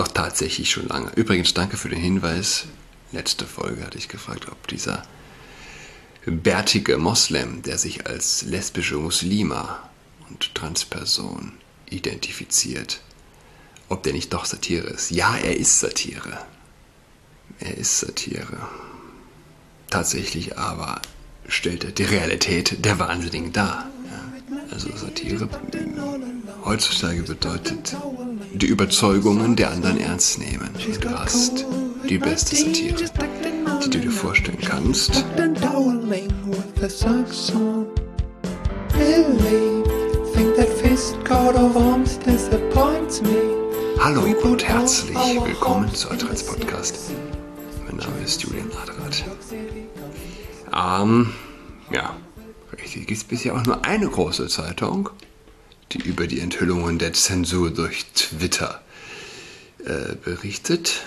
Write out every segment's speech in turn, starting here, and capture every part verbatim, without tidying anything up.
doch tatsächlich schon lange. Übrigens, danke für den Hinweis. Letzte Folge hatte ich gefragt, ob dieser bärtige Moslem, der sich als lesbische Muslima und Transperson identifiziert, ob der nicht doch Satire ist. Ja, er ist Satire. Er ist Satire. Tatsächlich aber stellt er die Realität der Wahnsinnigen dar. Ja. Also Satire heutzutage bedeutet die Überzeugungen der anderen ernst nehmen. Und du hast die beste Satire, die du dir vorstellen kannst. Hallo und herzlich willkommen zu Adrats Podcast. Mein Name ist Julian Adrat. Ähm, ja, richtig, gibt es bisher auch nur eine große Zeitung, die über die Enthüllungen der Zensur durch Twitter äh, berichtet.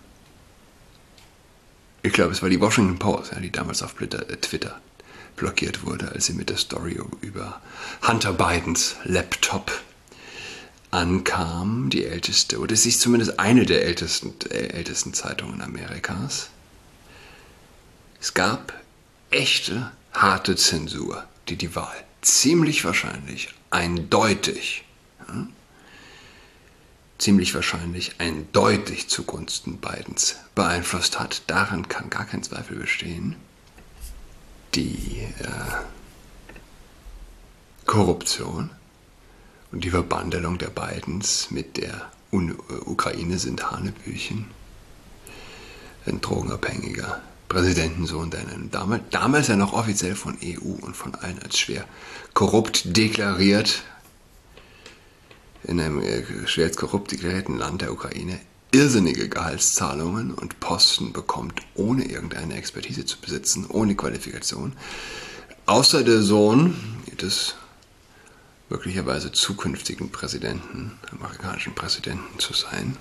Ich glaube, es war die Washington Post, ja, die damals auf Twitter, äh, Twitter blockiert wurde, als sie mit der Story über Hunter Bidens Laptop ankam. Die älteste, oder es ist zumindest eine der ältesten, äh, ältesten Zeitungen Amerikas. Es gab echte, harte Zensur, die die Wahl ziemlich wahrscheinlich, eindeutig, ja, ziemlich wahrscheinlich eindeutig zugunsten Bidens beeinflusst hat. Daran kann gar kein Zweifel bestehen. Die äh, Korruption und die Verbandelung der Bidens mit der Un- Ukraine sind Hanebüchen. Ein drogenabhängiger Präsidentensohn, der einen damals, damals ja noch offiziell von E U und von allen als schwer korrupt deklariert, in einem äh, schwer als korrupt deklarierten Land der Ukraine irrsinnige Gehaltszahlungen und Posten bekommt, ohne irgendeine Expertise zu besitzen, ohne Qualifikation, außer der Sohn des möglicherweise zukünftigen Präsidenten, amerikanischen Präsidenten zu sein.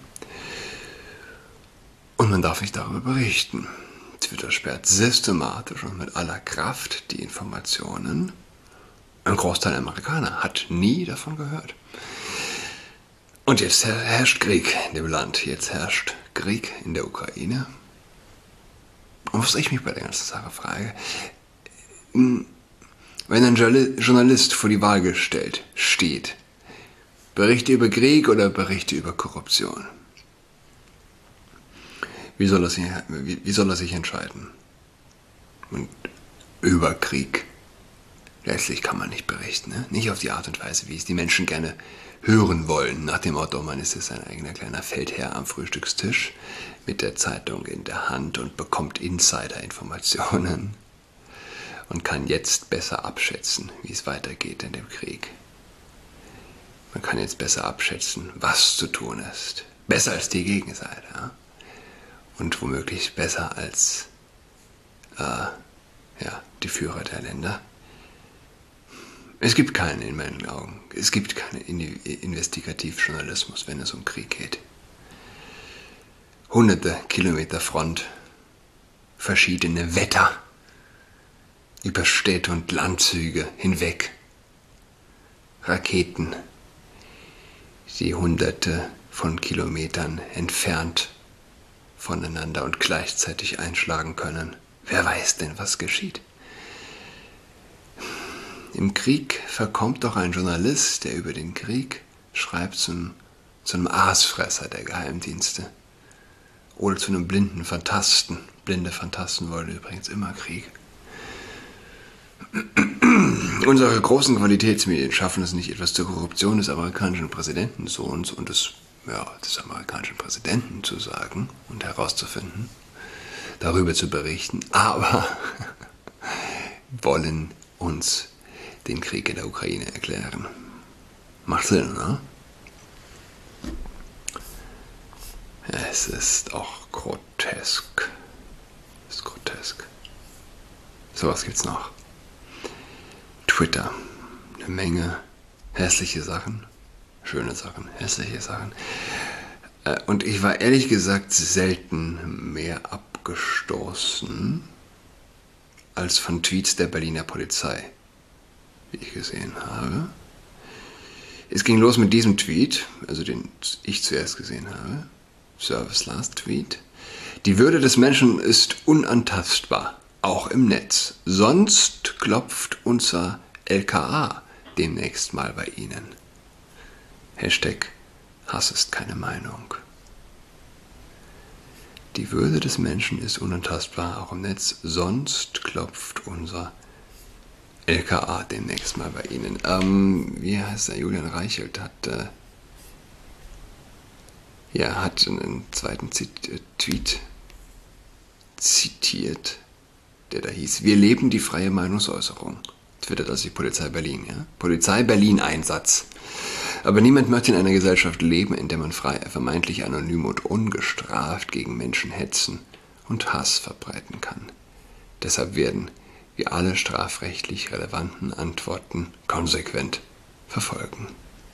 Und man darf nicht darüber berichten. Twitter sperrt systematisch und mit aller Kraft die Informationen. Ein Großteil der Amerikaner hat nie davon gehört. Und jetzt herrscht Krieg in dem Land. Jetzt herrscht Krieg in der Ukraine. Und was ich mich bei der ganzen Sache frage, wenn ein Journalist vor die Wahl gestellt steht, berichte über Krieg oder berichte über Korruption? Wie soll er sich, wie, wie soll er sich entscheiden? Und über Krieg letztlich kann man nicht berichten. Ne? Nicht auf die Art und Weise, wie es die Menschen gerne hören wollen. Nach dem Motto, man ist jetzt ein eigener kleiner Feldherr am Frühstückstisch mit der Zeitung in der Hand und bekommt Insider-Informationen und kann jetzt besser abschätzen, wie es weitergeht in dem Krieg. Man kann jetzt besser abschätzen, was zu tun ist. Besser als die Gegenseite. Ja? Und womöglich besser als äh, ja, die Führer der Länder. Es gibt keinen, in meinen Augen, es gibt keinen Investigativjournalismus, wenn es um Krieg geht. Hunderte Kilometer Front, verschiedene Wetter, über Städte und Landzüge hinweg, Raketen, die hunderte von Kilometern entfernt voneinander und gleichzeitig einschlagen können. Wer weiß denn, was geschieht? Im Krieg verkommt doch ein Journalist, der über den Krieg schreibt, zum, zu einem Aasfresser der Geheimdienste. Oder zu einem blinden Phantasten. Blinde Phantasten wollen übrigens immer Krieg. Unsere großen Qualitätsmedien schaffen es nicht, etwas zur Korruption des amerikanischen Präsidentensohns und des, ja, des amerikanischen Präsidenten zu sagen und herauszufinden, darüber zu berichten, aber wollen uns den Krieg in der Ukraine erklären. Macht Sinn, ne? Es ist auch grotesk. Es ist grotesk. So, was gibt's noch? Twitter. Eine Menge hässliche Sachen, schöne Sachen, hässliche Sachen. Und ich war ehrlich gesagt selten mehr abgestoßen als von Tweets der Berliner Polizei, wie ich gesehen habe. Es ging los mit diesem Tweet, also den ich zuerst gesehen habe. Service Last Tweet. Die Würde des Menschen ist unantastbar, auch im Netz. Sonst klopft unser L K A demnächst mal bei Ihnen. Hashtag Hass ist keine Meinung. Die Würde des Menschen ist unantastbar, auch im Netz. Sonst klopft unser L K A demnächst mal bei Ihnen. Ähm, wie heißt der? Julian Reichelt hat, äh, ja, hat einen zweiten Zit- äh, Tweet zitiert, der da hieß: Wir leben die freie Meinungsäußerung. Twittert also die Polizei Berlin, ja? Polizei Berlin Einsatz. Aber niemand möchte in einer Gesellschaft leben, in der man frei, vermeintlich anonym und ungestraft gegen Menschen hetzen und Hass verbreiten kann. Deshalb werden wir alle strafrechtlich relevanten Antworten konsequent verfolgen.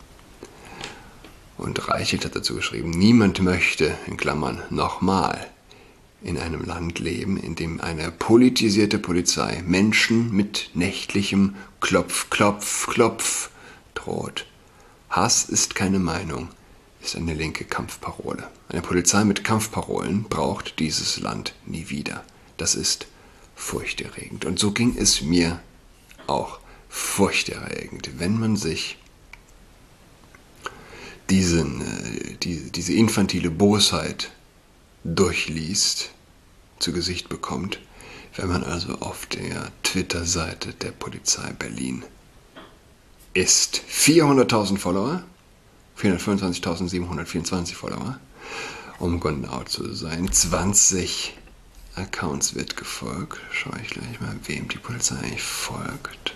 Und Reichelt hat dazu geschrieben: Niemand möchte, in Klammern, nochmal in einem Land leben, in dem eine politisierte Polizei Menschen mit nächtlichem Klopf, Klopf, Klopf droht. Hass ist keine Meinung, ist eine linke Kampfparole. Eine Polizei mit Kampfparolen braucht dieses Land nie wieder. Das ist furchterregend. Und so ging es mir auch furchterregend, wenn man sich diesen, äh, die, diese infantile Bosheit durchliest, zu Gesicht bekommt, wenn man also auf der Twitter-Seite der Polizei Berlin ist. vierhunderttausend Follower, vierhundertfünfundzwanzigtausendsiebenhundertvierundzwanzig Follower, um genau zu sein. zwanzig Accounts wird gefolgt. Schaue ich gleich mal, wem die Polizei eigentlich folgt.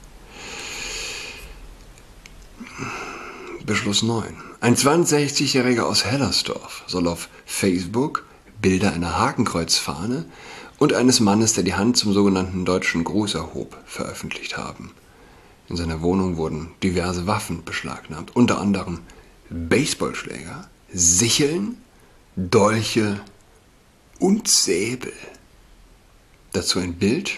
Beschluss neun. Ein zweiundsechzigjähriger aus Hellersdorf soll auf Facebook Bilder einer Hakenkreuzfahne und eines Mannes, der die Hand zum sogenannten deutschen Gruß erhob, veröffentlicht haben. In seiner Wohnung wurden diverse Waffen beschlagnahmt, unter anderem Baseballschläger, Sicheln, Dolche und Säbel. Dazu ein Bild,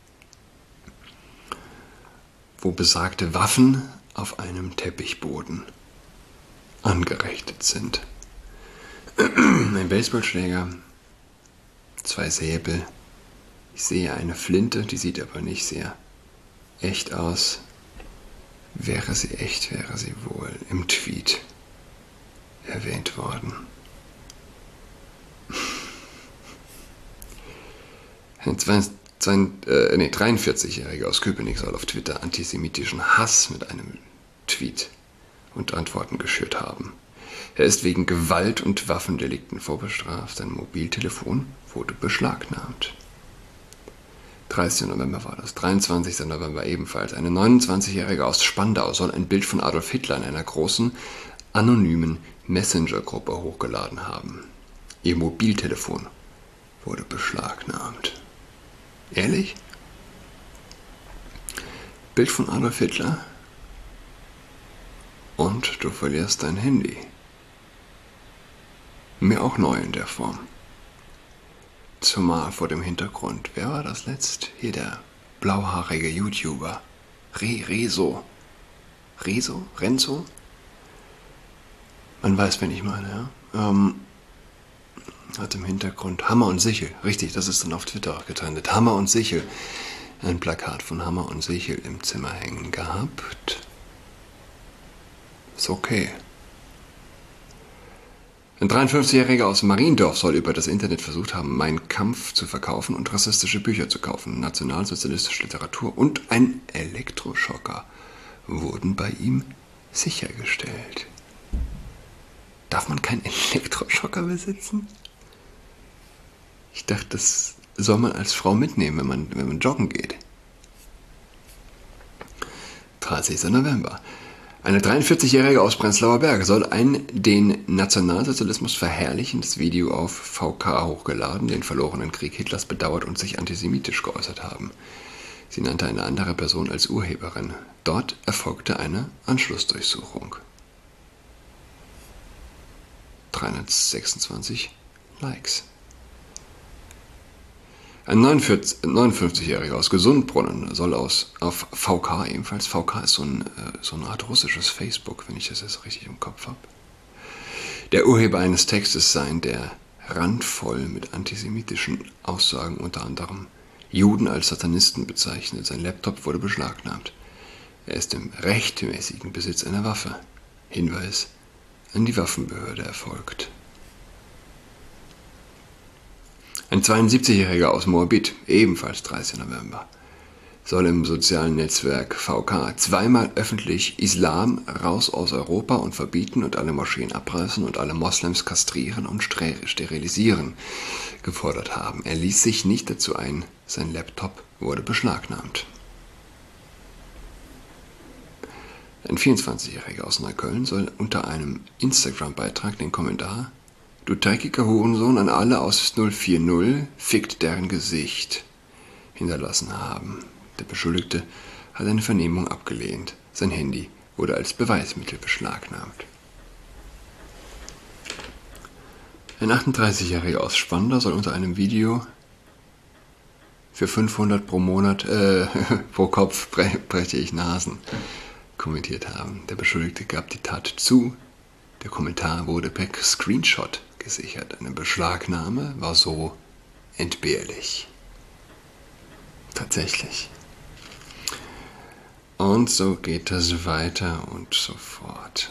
wo besagte Waffen auf einem Teppichboden angerichtet sind. Ein Baseballschläger, zwei Säbel. Ich sehe eine Flinte, die sieht aber nicht sehr echt aus. Wäre sie echt, wäre sie wohl im Tweet erwähnt worden. Ein dreiundvierzigjähriger aus Köpenick soll auf Twitter antisemitischen Hass mit einem Tweet und Antworten geschürt haben. Er ist wegen Gewalt- und Waffendelikten vorbestraft. Sein Mobiltelefon wurde beschlagnahmt. dreißigster November war das. dreiundzwanzigster November ebenfalls. Eine neunundzwanzigjährige aus Spandau soll ein Bild von Adolf Hitler in einer großen, anonymen Messenger-Gruppe hochgeladen haben. Ihr Mobiltelefon wurde beschlagnahmt. Ehrlich? Bild von Adolf Hitler und du verlierst dein Handy. Mir auch neu in der Form. Zumal vor dem Hintergrund, wer war das letzt? Hier der blauhaarige YouTuber. Re, Rezo. Rezo? Renzo? Man weiß, wen ich meine, ja. Ähm, hat im Hintergrund Hammer und Sichel. Richtig, das ist dann auf Twitter auch getrennt. Hammer und Sichel. Ein Plakat von Hammer und Sichel im Zimmer hängen gehabt. Ist okay. Ein dreiundfünfzigjähriger aus Mariendorf soll über das Internet versucht haben, Mein Kampf zu verkaufen und rassistische Bücher zu kaufen. Nationalsozialistische Literatur und ein Elektroschocker wurden bei ihm sichergestellt. Darf man keinen Elektroschocker besitzen? Ich dachte, das soll man als Frau mitnehmen, wenn man, wenn man joggen geht. dreißigster November. Eine dreiundvierzigjährige aus Prenzlauer Berg soll ein den Nationalsozialismus verherrlichendes Video auf V K hochgeladen, den verlorenen Krieg Hitlers bedauert und sich antisemitisch geäußert haben. Sie nannte eine andere Person als Urheberin. Dort erfolgte eine Anschlussdurchsuchung. dreihundertsechsundzwanzig Likes. Ein neunundfünfzigjähriger aus Gesundbrunnen soll aus, auf V K ebenfalls, V K ist so, ein, so eine Art russisches Facebook, wenn ich das jetzt richtig im Kopf habe, der Urheber eines Textes sein, der randvoll mit antisemitischen Aussagen unter anderem Juden als Satanisten bezeichnet. Sein Laptop wurde beschlagnahmt. Er ist im rechtmäßigen Besitz einer Waffe. Hinweis an die Waffenbehörde erfolgt. Ein zweiundsiebzigjähriger aus Moabit, ebenfalls dreißigsten November, soll im sozialen Netzwerk V K zweimal öffentlich Islam raus aus Europa und verbieten und alle Moscheen abreißen und alle Moslems kastrieren und sterilisieren gefordert haben. Er ließ sich nicht dazu ein, sein Laptop wurde beschlagnahmt. Ein vierundzwanzigjähriger aus Neukölln soll unter einem Instagram-Beitrag den Kommentar „Du dreckiger Hurensohn an alle aus null vier null, fickt deren Gesicht" hinterlassen haben. Der Beschuldigte hat eine Vernehmung abgelehnt. Sein Handy wurde als Beweismittel beschlagnahmt. Ein achtunddreißigjähriger aus Spandau soll unter einem Video für fünfhundert pro Monat, äh, pro Kopf bre breche ich Nasen kommentiert haben. Der Beschuldigte gab die Tat zu. Der Kommentar wurde per Screenshot gesichert. Eine Beschlagnahme war so entbehrlich. Tatsächlich. Und so geht es weiter und so fort.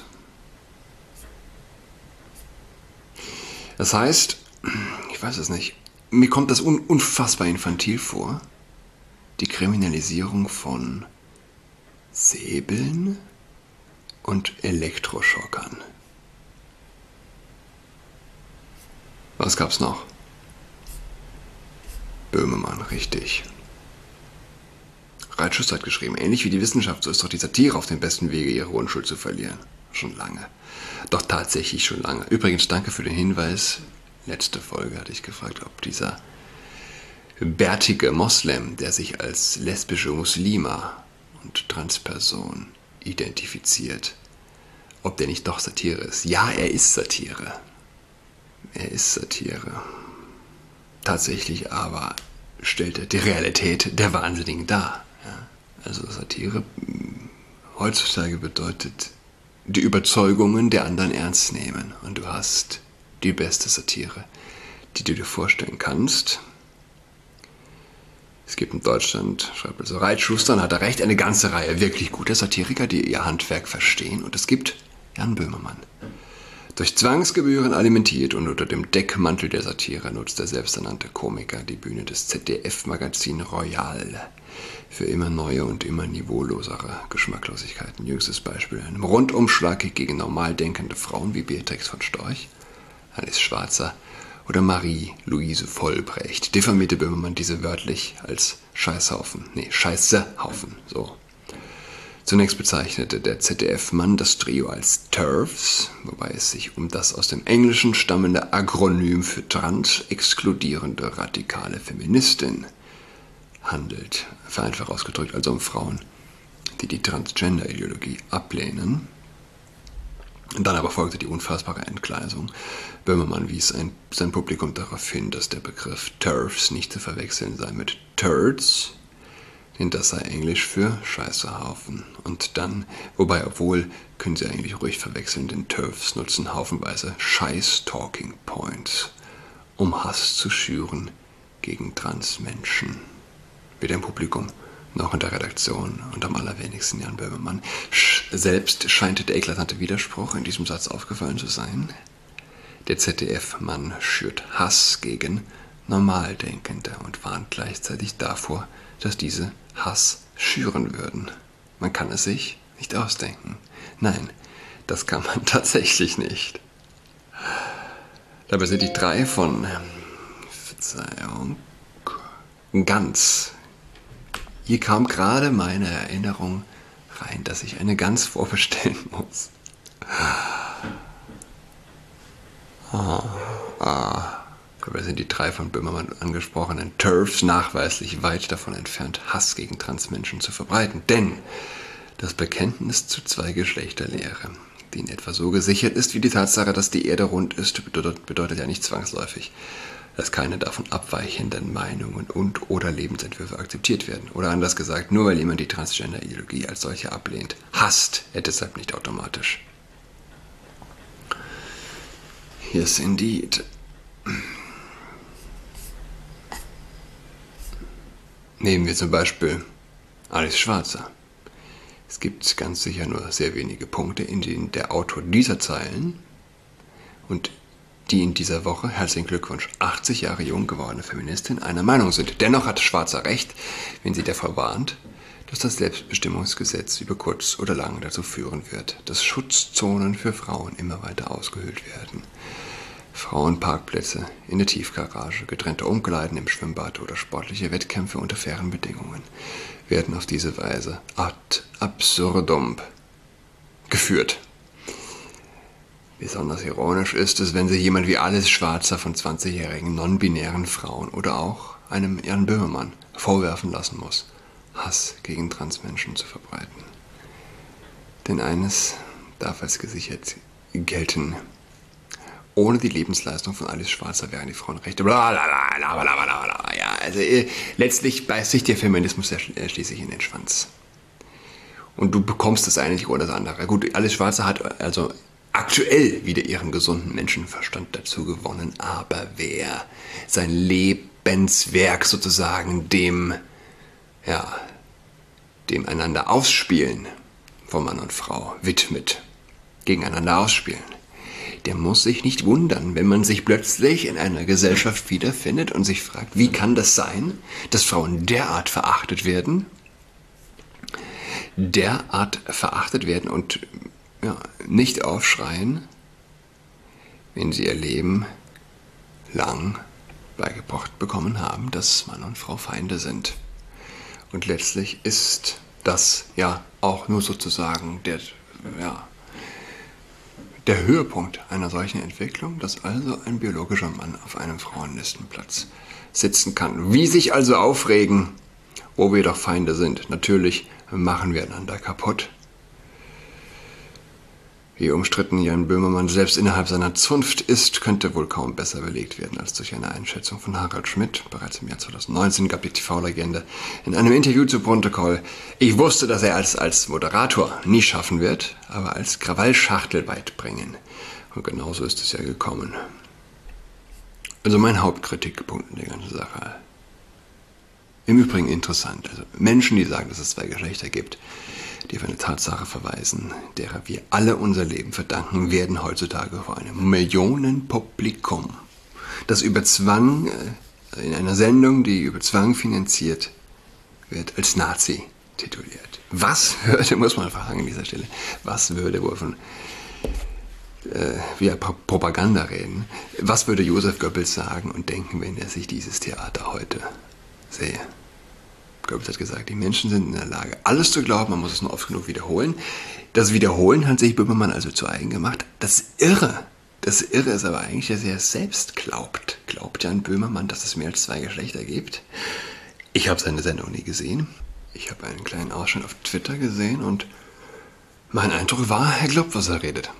Das heißt, ich weiß es nicht, mir kommt das un unfassbar infantil vor, die Kriminalisierung von Säbeln und Elektroschockern. Was gab's noch? Böhmermann, richtig. Reitschuster hat geschrieben, ähnlich wie die Wissenschaft, so ist doch die Satire auf dem besten Wege, ihre Unschuld zu verlieren. Schon lange. Doch tatsächlich schon lange. Übrigens, danke für den Hinweis. Letzte Folge hatte ich gefragt, ob dieser bärtige Moslem, der sich als lesbische Muslima und Transperson identifiziert, ob der nicht doch Satire ist. Ja, er ist Satire. Er ist Satire. Tatsächlich aber stellt er die Realität der Wahnsinnigen dar. Ja, also Satire heutzutage bedeutet die Überzeugungen der anderen ernst nehmen. Und du hast die beste Satire, die du dir vorstellen kannst. Es gibt in Deutschland, schreibt also Reitschuster, und hat er recht, eine ganze Reihe wirklich guter Satiriker, die ihr Handwerk verstehen. Und es gibt Jan Böhmermann. Durch Zwangsgebühren alimentiert und unter dem Deckmantel der Satire nutzt der selbsternannte Komiker die Bühne des Z D F-Magazin Royal für immer neue und immer niveaulosere Geschmacklosigkeiten. Jüngstes Beispiel: einem Rundumschlag gegen normal denkende Frauen wie Beatrix von Storch, Alice Schwarzer oder Marie-Louise Vollbrecht diffamierte Böhmermann diese wörtlich als Scheißhaufen, nee, Scheißehaufen, so. Zunächst bezeichnete der Z D F-Mann das Trio als TERFs, wobei es sich um das aus dem Englischen stammende Akronym für trans-exkludierende radikale Feministin handelt. Vereinfacht ausgedrückt also um Frauen, die die Transgender-Ideologie ablehnen. Und dann aber folgte die unfassbare Entgleisung. Böhmermann wies ein, sein Publikum darauf hin, dass der Begriff TERFs nicht zu verwechseln sei mit Turds, denn das sei Englisch für Scheißehaufen. Und dann, wobei, obwohl, können Sie eigentlich ruhig verwechseln, denn TERFs nutzen haufenweise Scheiß-Talking-Points, um Hass zu schüren gegen Transmenschen. Weder im Publikum noch in der Redaktion und am allerwenigsten Jan Böhmermann. Selbst scheint der eklatante Widerspruch in diesem Satz aufgefallen zu sein. Der Z D F-Mann schürt Hass gegen Normaldenkende und warnt gleichzeitig davor, dass diese Hass schüren würden. Man kann es sich nicht ausdenken. Nein, das kann man tatsächlich nicht. Dabei sind die drei von, Verzeihung, Gans. Hier kam gerade meine Erinnerung rein, dass ich eine Gans vorbestellen muss. Ah, ah. Dabei sind die drei von Böhmermann angesprochenen TERFs nachweislich weit davon entfernt, Hass gegen Transmenschen zu verbreiten. Denn das Bekenntnis zu Zwei-Geschlechter-Lehre, die in etwa so gesichert ist wie die Tatsache, dass die Erde rund ist, bedeutet, bedeutet ja nicht zwangsläufig, dass keine davon abweichenden Meinungen und oder Lebensentwürfe akzeptiert werden. Oder anders gesagt, nur weil jemand die Transgender-Ideologie als solche ablehnt, hasst er deshalb nicht automatisch. Yes, indeed. Nehmen wir zum Beispiel Alice Schwarzer. Es gibt ganz sicher nur sehr wenige Punkte, in denen der Autor dieser Zeilen und die in dieser Woche, herzlichen Glückwunsch, achtzig Jahre jung gewordene Feministin einer Meinung sind. Dennoch hat Schwarzer recht, wenn sie davor warnt, dass das Selbstbestimmungsgesetz über kurz oder lang dazu führen wird, dass Schutzzonen für Frauen immer weiter ausgehöhlt werden. Frauenparkplätze in der Tiefgarage, getrennte Umkleiden im Schwimmbad oder sportliche Wettkämpfe unter fairen Bedingungen werden auf diese Weise ad absurdum geführt. Besonders ironisch ist es, wenn sich jemand wie Alice Schwarzer von zwanzigjährigen non-binären Frauen oder auch einem Jan Böhmermann vorwerfen lassen muss, Hass gegen Transmenschen zu verbreiten. Denn eines darf als gesichert gelten: Ohne die Lebensleistung von Alice Schwarzer wären die Frauenrechte blablabla. Ja, also äh, letztlich beißt sich der Feminismus ja schließlich in den Schwanz. Und du bekommst das eine nicht ohne das andere. Gut, Alice Schwarzer hat also aktuell wieder ihren gesunden Menschenverstand dazu gewonnen, aber wer sein Lebenswerk sozusagen dem, ja, dem einander ausspielen von Mann und Frau widmet, gegeneinander ausspielen, der muss sich nicht wundern, wenn man sich plötzlich in einer Gesellschaft wiederfindet und sich fragt, wie kann das sein, dass Frauen derart verachtet werden, derart verachtet werden und ja, nicht aufschreien, wenn sie ihr Leben lang beigebracht bekommen haben, dass Mann und Frau Feinde sind. Und letztlich ist das ja auch nur sozusagen der, ja, der Höhepunkt einer solchen Entwicklung, dass also ein biologischer Mann auf einem Frauenlistenplatz sitzen kann. Wie sich also aufregen, wo wir doch Feinde sind. Natürlich machen wir einander kaputt. Wie umstritten Jan Böhmermann selbst innerhalb seiner Zunft ist, könnte wohl kaum besser belegt werden als durch eine Einschätzung von Harald Schmidt. Bereits im Jahr zweitausendneunzehn gab die T V-Legende in einem Interview zu Protokoll: Ich wusste, dass er als, als Moderator nie schaffen wird, aber als Krawallschachtel weit bringen. Und genauso ist es ja gekommen. Also mein Hauptkritikpunkt in der ganzen Sache. Im Übrigen interessant. Also Menschen, die sagen, dass es zwei Geschlechter gibt, die auf eine Tatsache verweisen, derer wir alle unser Leben verdanken, werden heutzutage vor einem Millionenpublikum, das über Zwang, in einer Sendung, die über Zwang finanziert wird, als Nazi tituliert. Was würde, muss man fragen an dieser Stelle, was würde wohl von äh, via Propaganda reden, was würde Josef Goebbels sagen und denken, wenn er sich dieses Theater heute sähe? Goebbels hat gesagt, die Menschen sind in der Lage, alles zu glauben, man muss es nur oft genug wiederholen. Das Wiederholen hat sich Böhmermann also zu eigen gemacht. Das Irre, das Irre ist aber eigentlich, dass er es selbst glaubt. Glaubt Jan Böhmermann, dass es mehr als zwei Geschlechter gibt? Ich habe seine Sendung nie gesehen. Ich habe einen kleinen Ausschnitt auf Twitter gesehen und mein Eindruck war, er glaubt, was er redet.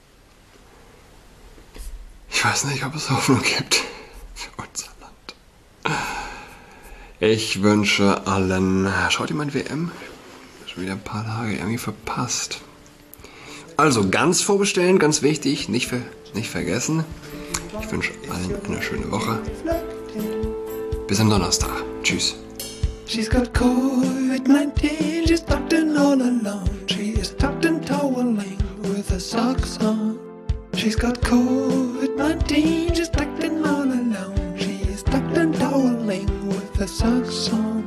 Ich weiß nicht, ob es Hoffnung gibt für unser Land. Ich wünsche allen... Schaut ihr mein W M? Schon wieder ein paar Tage irgendwie verpasst. Also ganz vorbestellen, ganz wichtig, nicht, ver nicht vergessen. Ich wünsche allen eine schöne Woche. Bis am Donnerstag. Tschüss. She's got COVID nineteen, she's tucked in all alone. She is tucked in toweling with her socks on. She's got COVID nineteen, she's tucked in all alone. She is tucked in toweling with her socks on.